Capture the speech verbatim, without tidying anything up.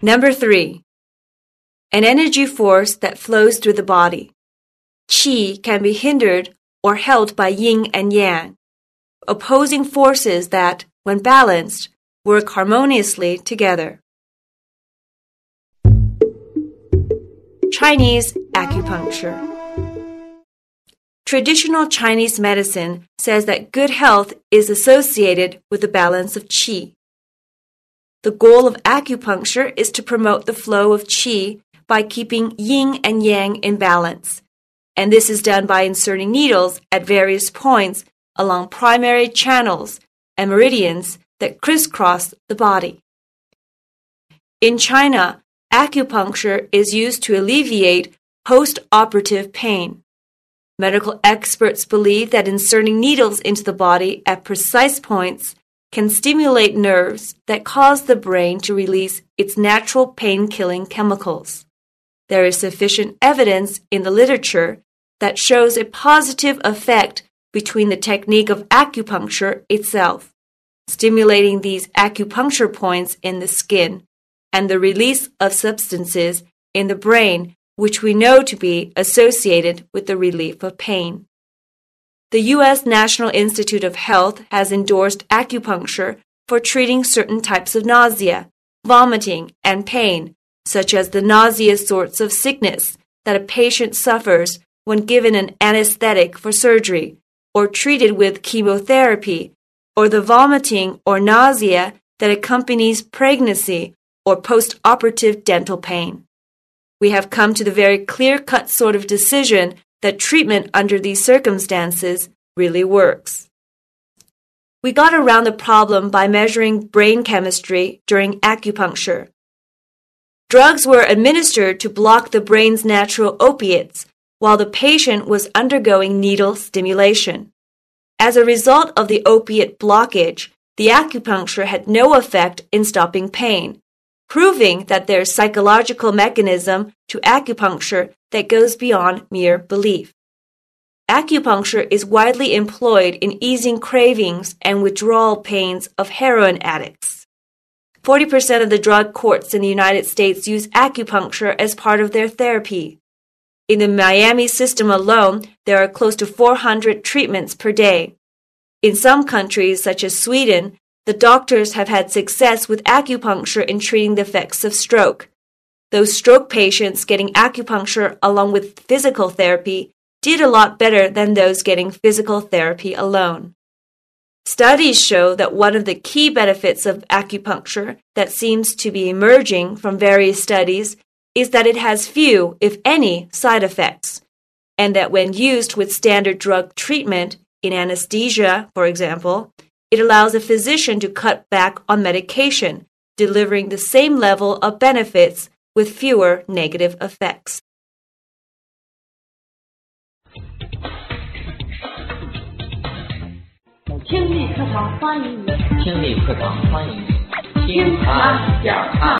Number three, an energy force that flows through the body. Qi can be hindered or held by yin and yang, opposing forces that, when balanced, work harmoniously together. Chinese acupuncture. Traditional Chinese medicine says that good health is associated with the balance of qi. The goal of acupuncture is to promote the flow of qi by keeping yin and yang in balance, and this is done by inserting needles at various points along primary channels and meridians that crisscross the body. In China, acupuncture is used to alleviate post-operative pain. Medical experts believe that inserting needles into the body at precise points can stimulate nerves that cause the brain to release its natural pain-killing chemicals. There is sufficient evidence in the literature that shows a positive effect between the technique of acupuncture itself, stimulating these acupuncture points in the skin, and the release of substances in the brain which we know to be associated with the relief of pain. The U S National Institute of Health has endorsed acupuncture for treating certain types of nausea, vomiting, and pain, such as the nauseous sorts of sickness that a patient suffers when given an anesthetic for surgery, or treated with chemotherapy, or the vomiting or nausea that accompanies pregnancy or post-operative dental pain. We have come to the very clear-cut sort of decision that treatment under these circumstances really works. We got around the problem by measuring brain chemistry during acupuncture. Drugs were administered to block the brain's natural opiates while the patient was undergoing needle stimulation. As a result of the opiate blockage, the acupuncture had no effect in stopping pain, proving that there's psychological mechanism to acupuncture that goes beyond mere belief. Acupuncture is widely employed in easing cravings and withdrawal pains of heroin addicts. forty percent of the drug courts in the United States use acupuncture as part of their therapy. In the Miami system alone, there are close to four hundred treatments per day. In some countries, such as Sweden, the doctors have had success with acupuncture in treating the effects of stroke. Those stroke patients getting acupuncture along with physical therapy did a lot better than those getting physical therapy alone. Studies show that one of the key benefits of acupuncture that seems to be emerging from various studies is that it has few, if any, side effects, and that when used with standard drug treatment, in anesthesia, for example, it allows a physician to cut back on medication, delivering the same level of benefits with fewer negative effects. 听力课堂欢迎你， 听力课堂欢迎你，听他讲他。